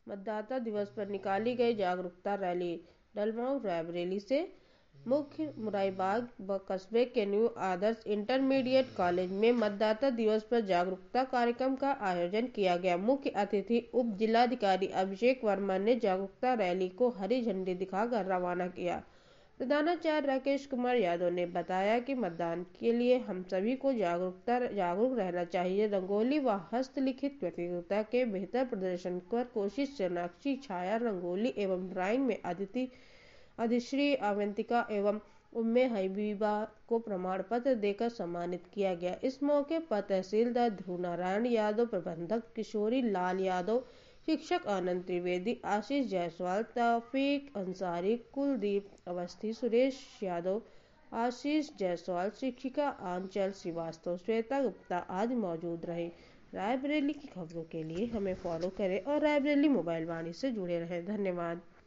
मतदाता दिवस पर निकाली गई जागरूकता रैली। डलमऊ रायबरेली से मुख्य मुरारीबाग कस्बे के न्यू आदर्श इंटरमीडिएट कॉलेज में मतदाता दिवस पर जागरूकता कार्यक्रम का आयोजन किया गया। मुख्य अतिथि उप जिलाधिकारी अभिषेक वर्मा ने जागरूकता रैली को हरी झंडी दिखाकर रवाना किया। प्रधानाचार्य राकेश कुमार यादव ने बताया कि मतदान के लिए हम सभी को जागरूक रहना चाहिए। रंगोली व हस्तलिखित प्रतियोगिता के बेहतर प्रदर्शन कर कोशिश सोनाक्षी, छाया, रंगोली एवं ड्राइंग में अधिश्री अवंतिका एवं उम्मे हबीबा को प्रमाण पत्र देकर सम्मानित किया गया। इस मौके पर तहसीलदार ध्रुव नारायण यादव, प्रबंधक किशोरी लाल यादव, शिक्षक आनंद त्रिवेदी, आशीष जायसवाल, तौफीक अंसारी, कुलदीप अवस्थी, सुरेश यादव, आशीष जायसवाल, शिक्षिका आंचल श्रीवास्तव, श्वेता गुप्ता आदि मौजूद रहे। रायबरेली की खबरों के लिए हमें फॉलो करें और रायबरेली मोबाइल वाणी से जुड़े रहें। धन्यवाद।